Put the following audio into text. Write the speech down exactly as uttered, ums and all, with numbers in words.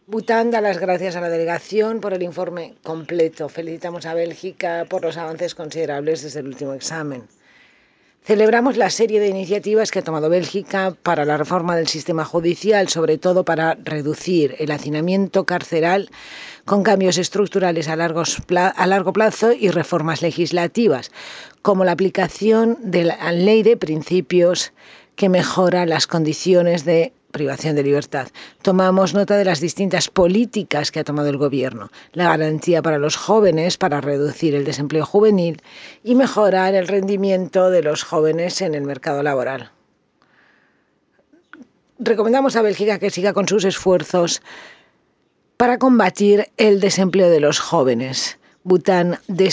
Bután da las gracias a la delegación por el informe completo. Felicitamos a Bélgica por los avances considerables desde el último examen. Celebramos la serie de iniciativas que ha tomado Bélgica para la reforma del sistema judicial, sobre todo para reducir el hacinamiento carceral con cambios estructurales a, largos pla a largo plazo y reformas legislativas, como la aplicación de la ley de principios que mejora las condiciones de privación de libertad. Tomamos nota de las distintas políticas que ha tomado el Gobierno, la garantía para los jóvenes para reducir el desempleo juvenil y mejorar el rendimiento de los jóvenes en el mercado laboral. Recomendamos a Bélgica que siga con sus esfuerzos para combatir el desempleo de los jóvenes. Bután